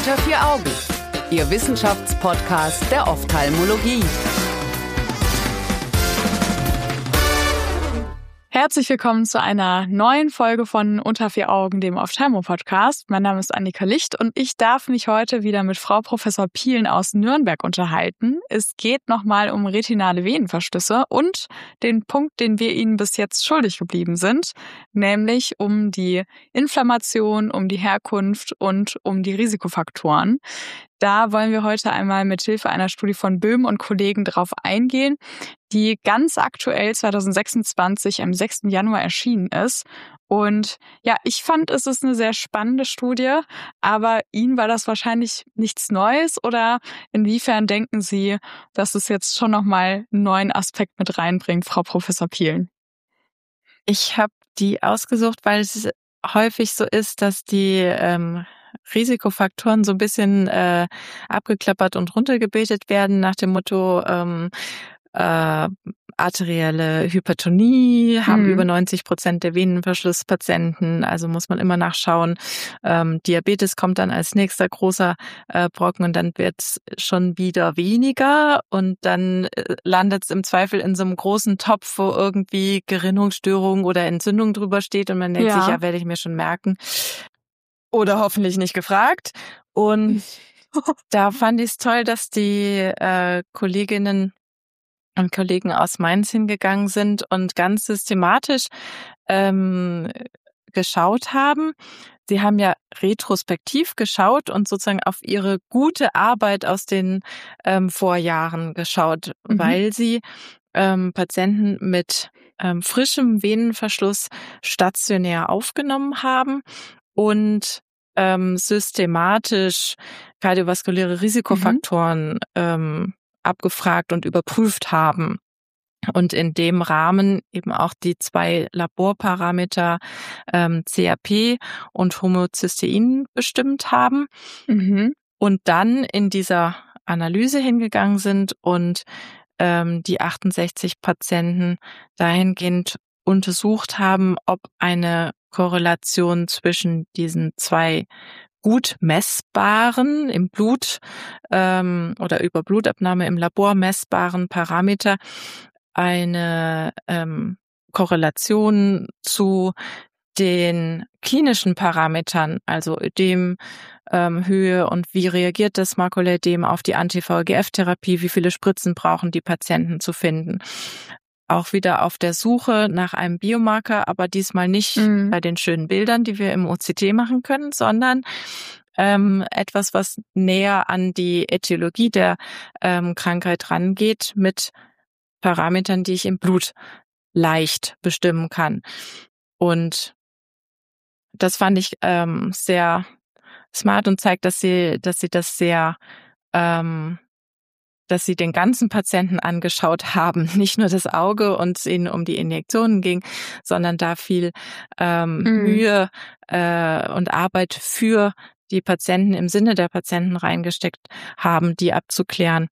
Unter vier Augen, Ihr Wissenschaftspodcast der Ophthalmologie. Herzlich willkommen zu einer neuen Folge von Unter vier Augen, dem Ophthalmo-Podcast. Mein Name ist Annika Licht und ich darf mich heute wieder mit Frau Professor Pielen aus Nürnberg unterhalten. Es geht nochmal um retinale Venenverschlüsse und den Punkt, den wir Ihnen bis jetzt schuldig geblieben sind, nämlich um die Inflammation, um die Herkunft und um die Risikofaktoren. Da wollen wir heute einmal mit Hilfe einer Studie von Böhm und Kollegen drauf eingehen, die ganz aktuell 2026 am 6. Januar erschienen ist. Und ja, ich fand, es ist eine sehr spannende Studie, aber Ihnen war das wahrscheinlich nichts Neues, oder inwiefern denken Sie, dass es jetzt schon nochmal einen neuen Aspekt mit reinbringt, Frau Professor Pielen? Ich habe die ausgesucht, weil es häufig so ist, dass die Risikofaktoren so ein bisschen abgeklappert und runtergebetet werden nach dem Motto arterielle Hypertonie haben über 90% der Venenverschlusspatienten, also muss man immer nachschauen. Diabetes kommt dann als nächster großer Brocken und dann wird es schon wieder weniger und dann landet es im Zweifel in so einem großen Topf, wo irgendwie Gerinnungsstörung oder Entzündung drüber steht und man denkt sich, ja, werde ich mir schon merken. Oder hoffentlich nicht gefragt. Und da fand ich es toll, dass die Kolleginnen und Kollegen aus Mainz hingegangen sind und ganz systematisch geschaut haben. Sie haben ja retrospektiv geschaut und sozusagen auf ihre gute Arbeit aus den Vorjahren geschaut, weil sie Patienten mit frischem Venenverschluss stationär aufgenommen haben und systematisch kardiovaskuläre Risikofaktoren abgefragt und überprüft haben. Und in dem Rahmen eben auch die 2 Laborparameter CRP und Homozystein bestimmt haben. Und dann in dieser Analyse hingegangen sind und die 68 Patienten dahingehend untersucht haben, ob eine Korrelation zwischen diesen 2 gut messbaren im Blut oder über Blutabnahme im Labor messbaren Parameter eine Korrelation zu den klinischen Parametern, also Ödem, Höhe und wie reagiert das Makulaödem auf die Anti-VEGF-Therapie, wie viele Spritzen brauchen die Patienten zu finden. Auch wieder auf der Suche nach einem Biomarker, aber diesmal nicht bei den schönen Bildern, die wir im OCT machen können, sondern etwas, was näher an die Ätiologie der Krankheit rangeht, mit Parametern, die ich im Blut leicht bestimmen kann. Und das fand ich sehr smart und zeigt, dass sie das sehr dass sie den ganzen Patienten angeschaut haben, nicht nur das Auge und es ihnen um die Injektionen ging, sondern da viel Mühe und Arbeit für die Patienten im Sinne der Patienten reingesteckt haben, die abzuklären,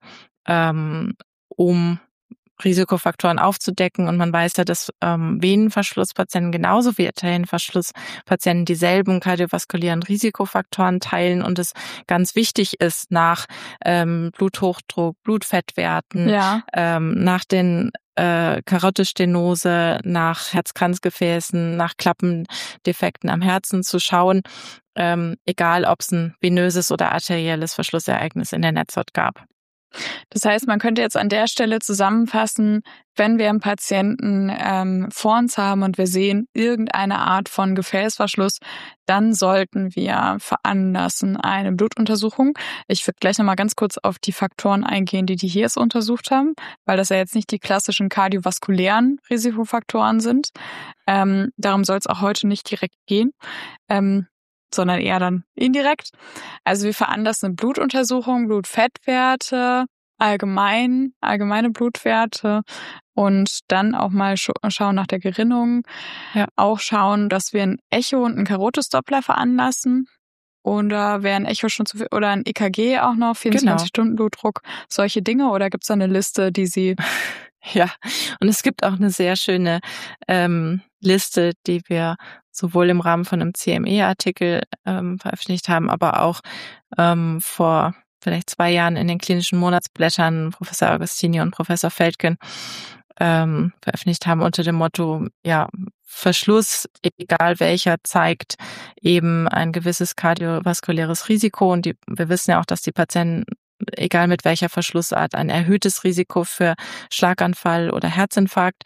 um Risikofaktoren aufzudecken. Und man weiß ja, dass Venenverschlusspatienten genauso wie Arterienverschlusspatienten dieselben kardiovaskulären Risikofaktoren teilen und es ganz wichtig ist, nach Bluthochdruck, Blutfettwerten, nach den Karotisstenose, nach Herzkranzgefäßen, nach Klappendefekten am Herzen zu schauen, egal ob es ein venöses oder arterielles Verschlussereignis in der Netzhaut gab. Das heißt, man könnte jetzt an der Stelle zusammenfassen, wenn wir einen Patienten vor uns haben und wir sehen irgendeine Art von Gefäßverschluss, dann sollten wir veranlassen eine Blutuntersuchung. Ich würde gleich nochmal ganz kurz auf die Faktoren eingehen, die hier jetzt untersucht haben, weil das ja jetzt nicht die klassischen kardiovaskulären Risikofaktoren sind. Darum soll es auch heute nicht direkt gehen. Sondern eher dann indirekt. Also wir veranlassen eine Blutuntersuchung, Blutfettwerte, allgemeine Blutwerte und dann auch mal schauen nach der Gerinnung. Ja. Auch schauen, dass wir ein Echo und einen Karotisdoppler veranlassen. Oder wäre ein Echo schon zu viel, oder ein EKG auch noch, 24-Stunden-Blutdruck, solche Dinge? Oder gibt es da eine Liste, die Sie Ja, und es gibt auch eine sehr schöne Liste, die wir sowohl im Rahmen von einem CME-Artikel veröffentlicht haben, aber auch vor vielleicht 2 Jahren in den klinischen Monatsblättern Professor Agostini und Professor Feldgen veröffentlicht haben unter dem Motto, ja, Verschluss, egal welcher, zeigt eben ein gewisses kardiovaskuläres Risiko. Und wir wissen ja auch, dass die Patienten, egal mit welcher Verschlussart, ein erhöhtes Risiko für Schlaganfall oder Herzinfarkt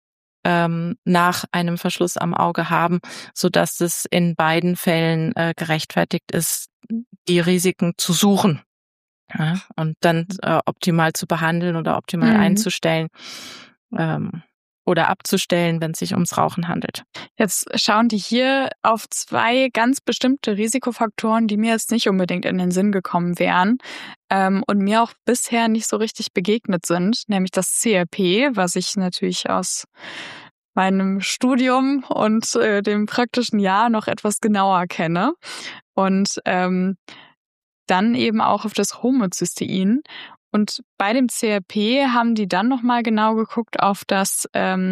nach einem Verschluss am Auge haben, sodass es in beiden Fällen gerechtfertigt ist, die Risiken zu suchen, ja, und dann optimal zu behandeln oder optimal einzustellen oder abzustellen, wenn es sich ums Rauchen handelt. Jetzt schauen die hier auf 2 ganz bestimmte Risikofaktoren, die mir jetzt nicht unbedingt in den Sinn gekommen wären und mir auch bisher nicht so richtig begegnet sind, nämlich das CRP, was ich natürlich aus meinem Studium und dem praktischen Jahr noch etwas genauer kenne. Und dann eben auch auf das Homozystein. Und bei dem CRP haben die dann nochmal genau geguckt auf das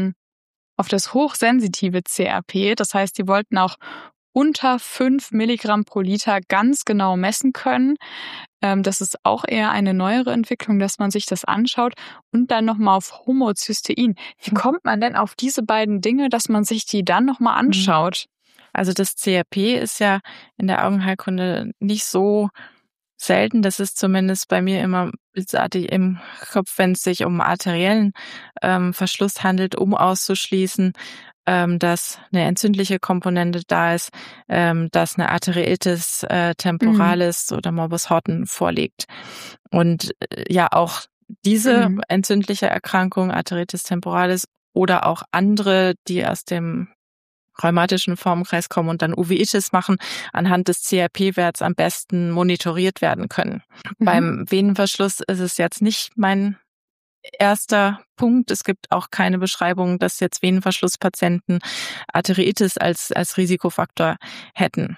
hochsensitive CRP. Das heißt, die wollten auch unter 5 Milligramm pro Liter ganz genau messen können. Das ist auch eher eine neuere Entwicklung, dass man sich das anschaut. Und dann nochmal auf Homozystein. Wie kommt man denn auf diese beiden Dinge, dass man sich die dann nochmal anschaut? Also das CRP ist ja in der Augenheilkunde nicht so selten. Das ist zumindest bei mir immer blitzartig im Kopf, wenn es sich um arteriellen Verschluss handelt, um auszuschließen, dass eine entzündliche Komponente da ist, dass eine Arteriitis temporalis oder Morbus Horton vorliegt. Und ja, auch diese entzündliche Erkrankung, Arteriitis temporalis oder auch andere, die aus dem rheumatischen Formenkreis kommen und dann Uveitis machen, anhand des CRP-Werts am besten monitoriert werden können. Beim Venenverschluss ist es jetzt nicht mein erster Punkt. Es gibt auch keine Beschreibung, dass jetzt Venenverschlusspatienten Arteriitis als Risikofaktor hätten.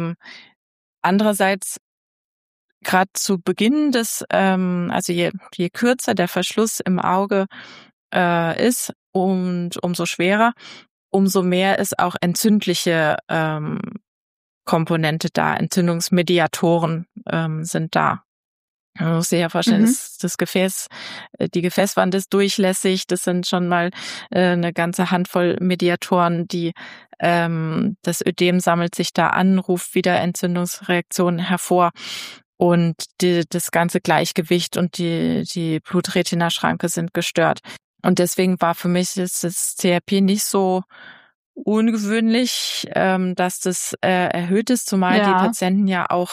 Andererseits gerade zu Beginn des, also je kürzer der Verschluss im Auge ist und umso schwerer, umso mehr ist auch entzündliche Komponente da, Entzündungsmediatoren sind da. Man muss sich ja vorstellen, das Gefäß, die Gefäßwand ist durchlässig, das sind schon mal eine ganze Handvoll Mediatoren, die das Ödem sammelt sich da an, ruft wieder Entzündungsreaktionen hervor. Und das ganze Gleichgewicht und die Blut-Retina-Schranke sind gestört. Und deswegen war für mich das CRP nicht so ungewöhnlich, dass das erhöht ist, zumal die Patienten ja auch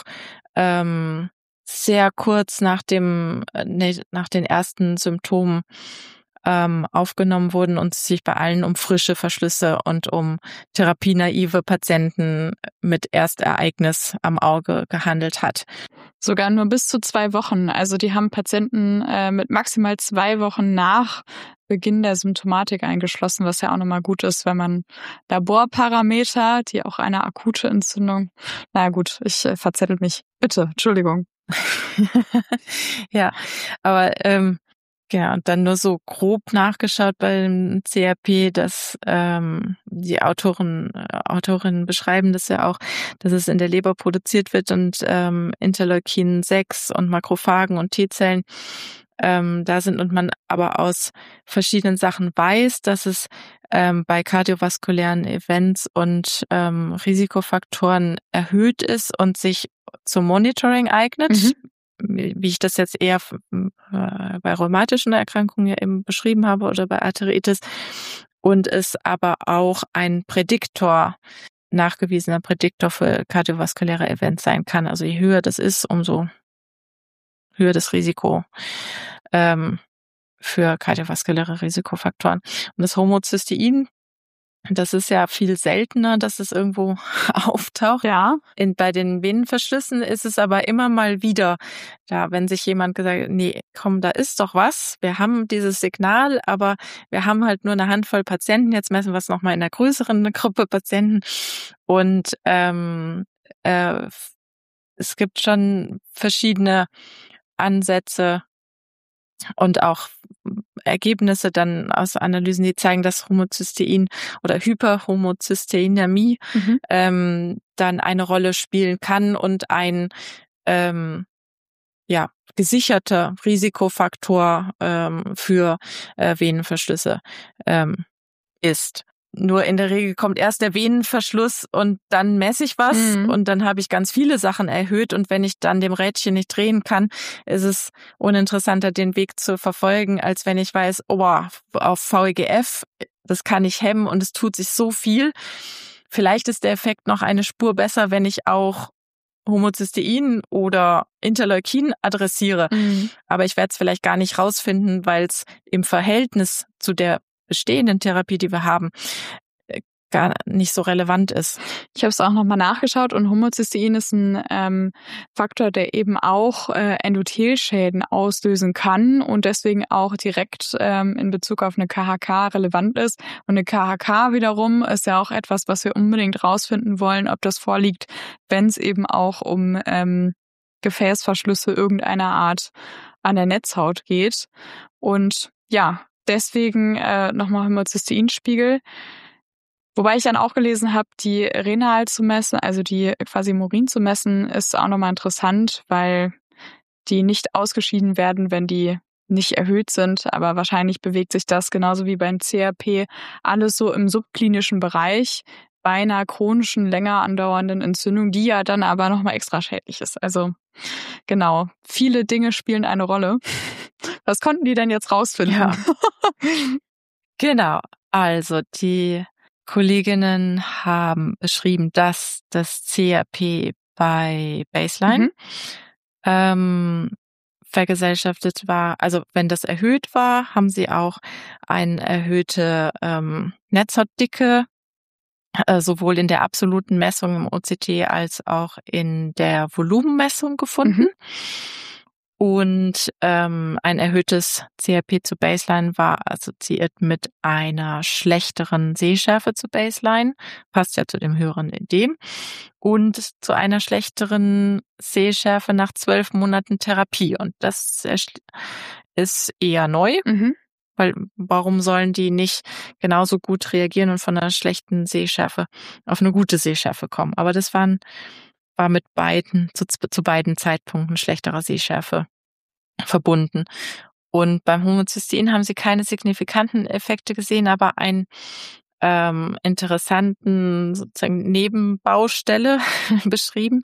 sehr kurz nach den ersten Symptomen aufgenommen wurden und es sich bei allen um frische Verschlüsse und um therapienaive Patienten mit Erstereignis am Auge gehandelt hat. Sogar nur bis zu 2 Wochen. Also die haben Patienten mit maximal 2 Wochen nach Beginn der Symptomatik eingeschlossen, was ja auch nochmal gut ist, wenn man Laborparameter, die auch eine akute Entzündung, na gut, ich verzettel mich. Bitte, Entschuldigung. Ja, aber ja, und dann nur so grob nachgeschaut beim CRP, dass die Autorinnen beschreiben das ja auch, dass es in der Leber produziert wird und Interleukin 6 und Makrophagen und T-Zellen da sind und man aber aus verschiedenen Sachen weiß, dass es bei kardiovaskulären Events und Risikofaktoren erhöht ist und sich zum Monitoring eignet. Wie ich das jetzt eher bei rheumatischen Erkrankungen ja eben beschrieben habe oder bei Arteriitis. Und es aber auch ein nachgewiesener Prädiktor für kardiovaskuläre Events sein kann. Also je höher das ist, umso höher das Risiko für kardiovaskuläre Risikofaktoren. Und das Homozystein, das ist ja viel seltener, dass es irgendwo auftaucht. Ja. Bei den Venenverschlüssen ist es aber immer mal wieder da, wenn sich jemand gesagt hat, nee, komm, da ist doch was. Wir haben dieses Signal, aber wir haben halt nur eine Handvoll Patienten. Jetzt messen wir es nochmal in einer größeren Gruppe Patienten. Und es gibt schon verschiedene Ansätze und auch Ergebnisse dann aus Analysen, die zeigen, dass Homozystein oder Hyperhomozysteinämie dann eine Rolle spielen kann und ein gesicherter Risikofaktor für Venenverschlüsse ist. Nur in der Regel kommt erst der Venenverschluss und dann messe ich was und dann habe ich ganz viele Sachen erhöht und wenn ich dann dem Rädchen nicht drehen kann, ist es uninteressanter, den Weg zu verfolgen, als wenn ich weiß, auf VEGF, das kann ich hemmen und es tut sich so viel. Vielleicht ist der Effekt noch eine Spur besser, wenn ich auch Homozystein oder Interleukin adressiere. Aber ich werde es vielleicht gar nicht rausfinden, weil es im Verhältnis zu der bestehenden Therapie, die wir haben, gar nicht so relevant ist. Ich habe es auch nochmal nachgeschaut und Homozystein ist ein Faktor, der eben auch Endothelschäden auslösen kann und deswegen auch direkt in Bezug auf eine KHK relevant ist. Und eine KHK wiederum ist ja auch etwas, was wir unbedingt rausfinden wollen, ob das vorliegt, wenn es eben auch um Gefäßverschlüsse irgendeiner Art an der Netzhaut geht. Und ja, deswegen nochmal Homozysteinspiegel. Wobei ich dann auch gelesen habe, die renal zu messen, also die quasi im Urin zu messen, ist auch nochmal interessant, weil die nicht ausgeschieden werden, wenn die nicht erhöht sind. Aber wahrscheinlich bewegt sich das genauso wie beim CRP alles so im subklinischen Bereich bei einer chronischen, länger andauernden Entzündung, die ja dann aber nochmal extra schädlich ist. Also genau, viele Dinge spielen eine Rolle. Was konnten die denn jetzt rausfinden? Ja. Genau, also die Kolleginnen haben beschrieben, dass das CRP bei Baseline vergesellschaftet war. Also wenn das erhöht war, haben sie auch eine erhöhte Netzhautdicke, sowohl in der absoluten Messung im OCT als auch in der Volumenmessung gefunden. Und ein erhöhtes CRP zu Baseline war assoziiert mit einer schlechteren Sehschärfe zu Baseline, passt ja zu dem höheren Ödem, und zu einer schlechteren Sehschärfe nach 12 Monaten Therapie. Und das ist eher neu, weil warum sollen die nicht genauso gut reagieren und von einer schlechten Sehschärfe auf eine gute Sehschärfe kommen? Aber das war mit beiden, zu beiden Zeitpunkten schlechterer Sehschärfe verbunden. Und beim Homozystein haben sie keine signifikanten Effekte gesehen, aber einen interessanten sozusagen Nebenbaustelle beschrieben,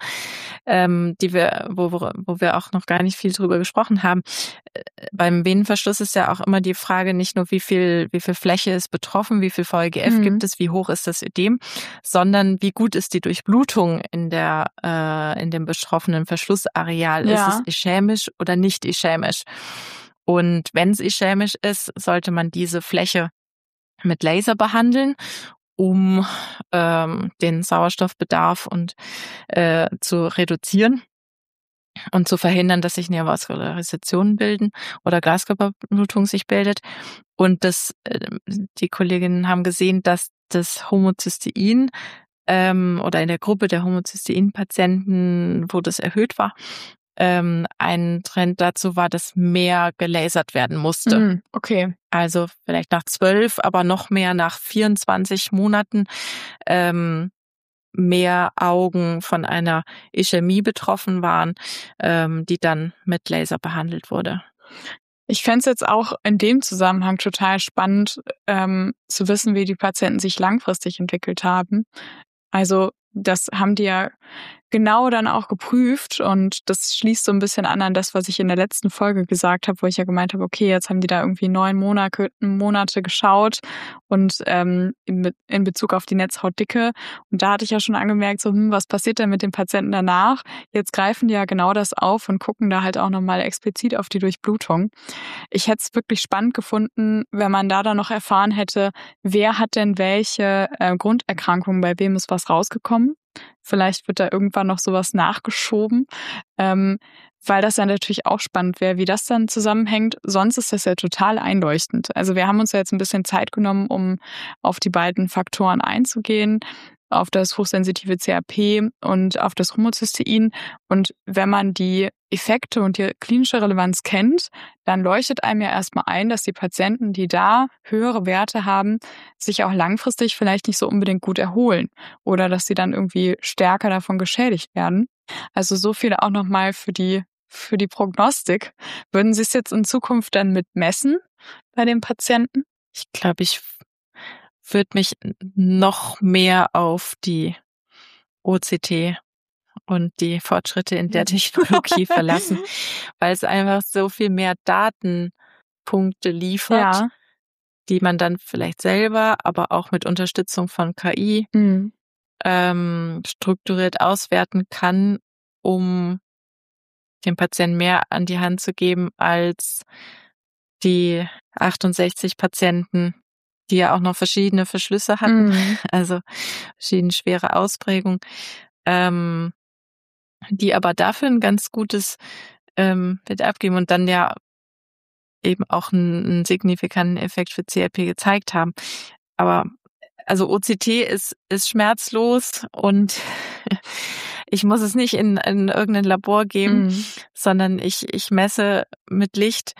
wo wir auch noch gar nicht viel drüber gesprochen haben. Beim Venenverschluss ist ja auch immer die Frage nicht nur, wie viel Fläche ist betroffen, wie viel VEGF gibt es, wie hoch ist das Ödem, sondern wie gut ist die Durchblutung in dem betroffenen Verschlussareal. Ja. Ist es ischämisch oder nicht ischämisch? Und wenn es ischämisch ist, sollte man diese Fläche mit Laser behandeln, um den Sauerstoffbedarf zu reduzieren und zu verhindern, dass sich Neovaskularisationen bilden oder Glaskörperblutung sich bildet. Und die Kolleginnen haben gesehen, dass das Homozystein oder in der Gruppe der Homozystein-Patienten, wo das erhöht war, ein Trend dazu war, dass mehr gelasert werden musste. Okay. Also vielleicht nach 12, aber noch mehr nach 24 Monaten mehr Augen von einer Ischämie betroffen waren, die dann mit Laser behandelt wurde. Ich fände es jetzt auch in dem Zusammenhang total spannend, zu wissen, wie die Patienten sich langfristig entwickelt haben. Also das haben die ja genau dann auch geprüft und das schließt so ein bisschen an das, was ich in der letzten Folge gesagt habe, wo ich ja gemeint habe, okay, jetzt haben die da irgendwie 9 Monate geschaut und in Bezug auf die Netzhautdicke. Und da hatte ich ja schon angemerkt, so was passiert denn mit den Patienten danach? Jetzt greifen die ja genau das auf und gucken da halt auch nochmal explizit auf die Durchblutung. Ich hätte es wirklich spannend gefunden, wenn man da dann noch erfahren hätte, wer hat denn welche Grunderkrankungen, bei wem ist was rausgekommen. Vielleicht wird da irgendwann noch sowas nachgeschoben, weil das ja natürlich auch spannend wäre, wie das dann zusammenhängt. Sonst ist das ja total einleuchtend. Also wir haben uns ja jetzt ein bisschen Zeit genommen, um auf die beiden Faktoren einzugehen. auf das hochsensitive CRP und auf das Homozystein. Und wenn man die Effekte und die klinische Relevanz kennt, dann leuchtet einem ja erstmal ein, dass die Patienten, die da höhere Werte haben, sich auch langfristig vielleicht nicht so unbedingt gut erholen oder dass sie dann irgendwie stärker davon geschädigt werden. Also so viel auch nochmal für die Prognostik. Würden Sie es jetzt in Zukunft dann mit messen bei den Patienten? Ich glaube, ich würde mich noch mehr auf die OCT und die Fortschritte in der Technologie verlassen, weil es einfach so viel mehr Datenpunkte liefert, die man dann vielleicht selber, aber auch mit Unterstützung von KI strukturiert auswerten kann, um dem Patienten mehr an die Hand zu geben als die 68 Patienten, die ja auch noch verschiedene Verschlüsse hatten, also verschiedene schwere Ausprägungen, die aber dafür ein ganz gutes Bild abgeben und dann ja eben auch einen signifikanten Effekt für CRP gezeigt haben. Aber also OCT ist schmerzlos und ich muss es nicht in irgendein Labor geben, sondern ich messe mit Licht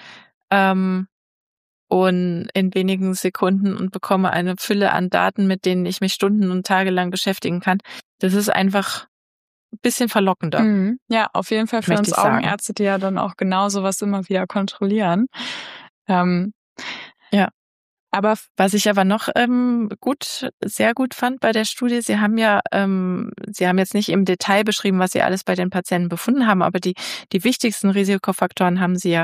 und in wenigen Sekunden und bekomme eine Fülle an Daten, mit denen ich mich stunden- und tagelang beschäftigen kann. Das ist einfach ein bisschen verlockender. Ja, auf jeden Fall für uns Augenärzte, die ja dann auch genau sowas immer wieder kontrollieren. Ja. Aber was ich aber noch sehr gut fand bei der Studie, Sie haben jetzt nicht im Detail beschrieben, was Sie alles bei den Patienten befunden haben, aber die wichtigsten Risikofaktoren haben Sie ja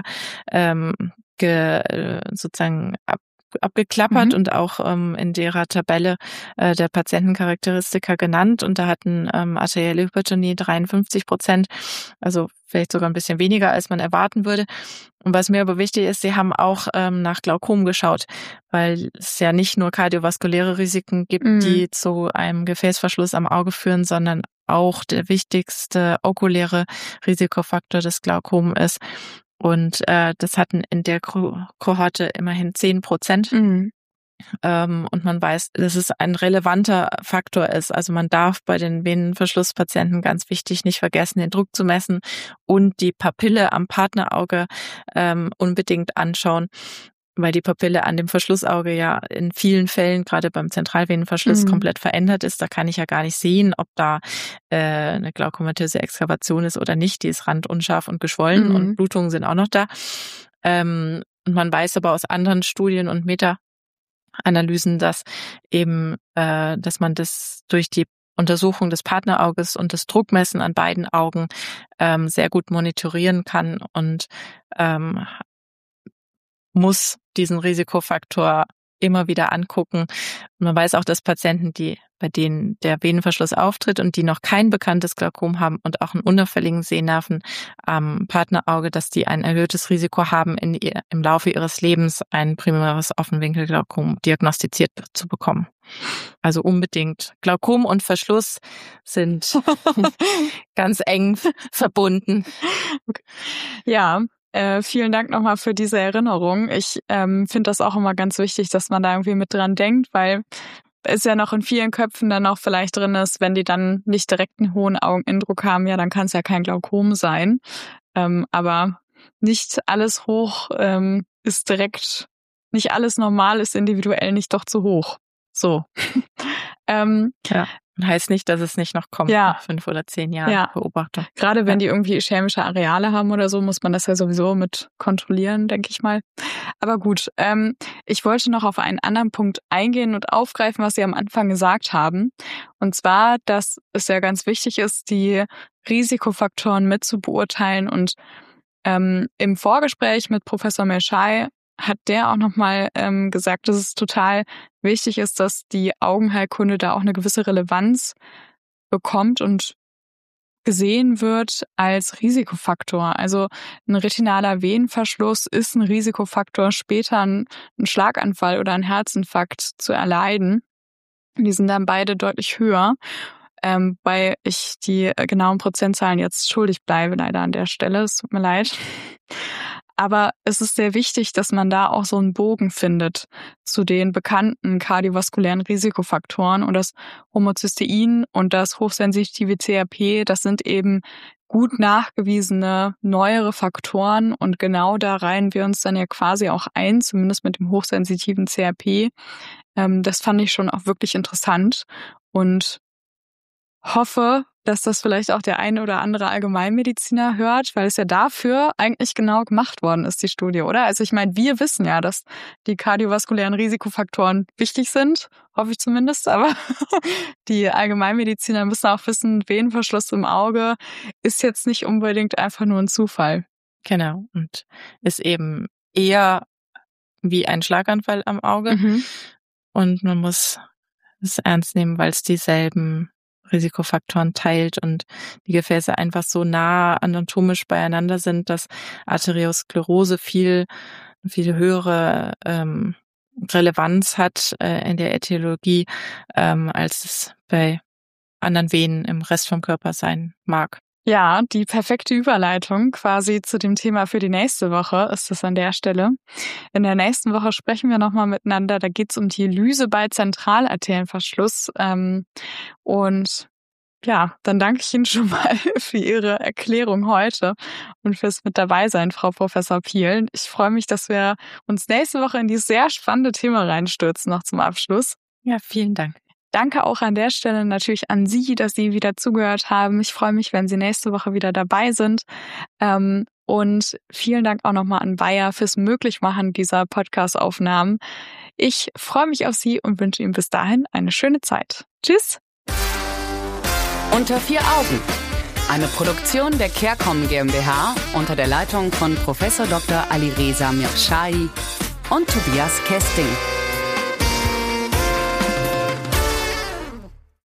sozusagen abgeklappert und auch in der Tabelle der Patientencharakteristika genannt. Und da hatten arterielle Hypertonie 53%, also vielleicht sogar ein bisschen weniger, als man erwarten würde. Und was mir aber wichtig ist, Sie haben auch nach Glaukom geschaut, weil es ja nicht nur kardiovaskuläre Risiken gibt, die zu einem Gefäßverschluss am Auge führen, sondern auch der wichtigste okuläre Risikofaktor des Glaukom ist. Und das hatten in der Kohorte immerhin 10%. Und man weiß, dass es ein relevanter Faktor ist. Also man darf bei den Venenverschlusspatienten, ganz wichtig, nicht vergessen, den Druck zu messen und die Papille am Partnerauge unbedingt anschauen, weil die Papille an dem Verschlussauge ja in vielen Fällen, gerade beim Zentralvenenverschluss, komplett verändert ist. Da kann ich ja gar nicht sehen, ob da eine glaukomatöse Exkavation ist oder nicht. Die ist randunscharf und geschwollen und Blutungen sind auch noch da. Und man weiß aber aus anderen Studien und Meta-Analysen, dass eben, dass man das durch die Untersuchung des Partnerauges und das Druckmessen an beiden Augen sehr gut monitorieren kann und muss diesen Risikofaktor immer wieder angucken. Und man weiß auch, dass Patienten, bei denen der Venenverschluss auftritt und die noch kein bekanntes Glaukom haben und auch einen unauffälligen Sehnerven am Partnerauge, dass die ein erhöhtes Risiko haben, im Laufe ihres Lebens ein primäres Offenwinkelglaukom diagnostiziert zu bekommen. Also unbedingt. Glaukom und Verschluss sind ganz eng verbunden. Okay. Ja. Vielen Dank nochmal für diese Erinnerung. Ich finde das auch immer ganz wichtig, dass man da irgendwie mit dran denkt, weil es ja noch in vielen Köpfen dann auch vielleicht drin ist, wenn die dann nicht direkt einen hohen Augeninnendruck haben, ja, dann kann es ja kein Glaukom sein. Aber nicht alles hoch ist direkt, nicht alles normal ist individuell nicht doch zu hoch. So. Ja. Heißt nicht, dass es nicht noch kommt nach 5 oder 10 Jahren Beobachtung. Gerade wenn die irgendwie ischämische Areale haben oder so, muss man das ja sowieso mit kontrollieren, denke ich mal. Aber gut, ich wollte noch auf einen anderen Punkt eingehen und aufgreifen, was Sie am Anfang gesagt haben. Und zwar, dass es ja ganz wichtig ist, die Risikofaktoren mit zu beurteilen. Und im Vorgespräch mit Professor Melchai hat der auch nochmal gesagt, dass es total wichtig ist, dass die Augenheilkunde da auch eine gewisse Relevanz bekommt und gesehen wird als Risikofaktor. Also ein retinaler Venenverschluss ist ein Risikofaktor, später einen Schlaganfall oder einen Herzinfarkt zu erleiden. Die sind dann beide deutlich höher, weil ich die genauen Prozentzahlen jetzt schuldig bleibe, leider an der Stelle. Es tut mir leid. Aber es ist sehr wichtig, dass man da auch so einen Bogen findet zu den bekannten kardiovaskulären Risikofaktoren. Und das Homozystein und das hochsensitive CRP, das sind eben gut nachgewiesene neuere Faktoren. Und genau da reihen wir uns dann ja quasi auch ein, zumindest mit dem hochsensitiven CRP. Das fand ich schon auch wirklich interessant und hoffe, dass das vielleicht auch der eine oder andere Allgemeinmediziner hört, weil es ja dafür eigentlich genau gemacht worden ist, die Studie, oder? Also ich meine, wir wissen ja, dass die kardiovaskulären Risikofaktoren wichtig sind, hoffe ich zumindest, aber die Allgemeinmediziner müssen auch wissen, Venenverschluss im Auge ist jetzt nicht unbedingt einfach nur ein Zufall. Genau, und ist eben eher wie ein Schlaganfall am Auge. Und man muss es ernst nehmen, weil es dieselben Risikofaktoren teilt und die Gefäße einfach so nah anatomisch beieinander sind, dass Arteriosklerose viel höhere Relevanz hat in der Ätiologie, als es bei anderen Venen im Rest vom Körper sein mag. Ja, die perfekte Überleitung quasi zu dem Thema für die nächste Woche ist es an der Stelle. In der nächsten Woche sprechen wir nochmal miteinander. Da geht es um die Lyse bei Zentralarterienverschluss. Und ja, dann danke ich Ihnen schon mal für Ihre Erklärung heute und fürs mit dabei sein, Frau Professor Piel. Ich freue mich, dass wir uns nächste Woche in dieses sehr spannende Thema reinstürzen, noch zum Abschluss. Ja, vielen Dank. Danke auch an der Stelle natürlich an Sie, dass Sie wieder zugehört haben. Ich freue mich, wenn Sie nächste Woche wieder dabei sind. Und vielen Dank auch nochmal an Bayer fürs Möglichmachen dieser Podcast-Aufnahmen. Ich freue mich auf Sie und wünsche Ihnen bis dahin eine schöne Zeit. Tschüss! Unter 4 Augen. Eine Produktion der CareCom GmbH unter der Leitung von Prof. Dr. Alireza Mirshahi und Tobias Kesting.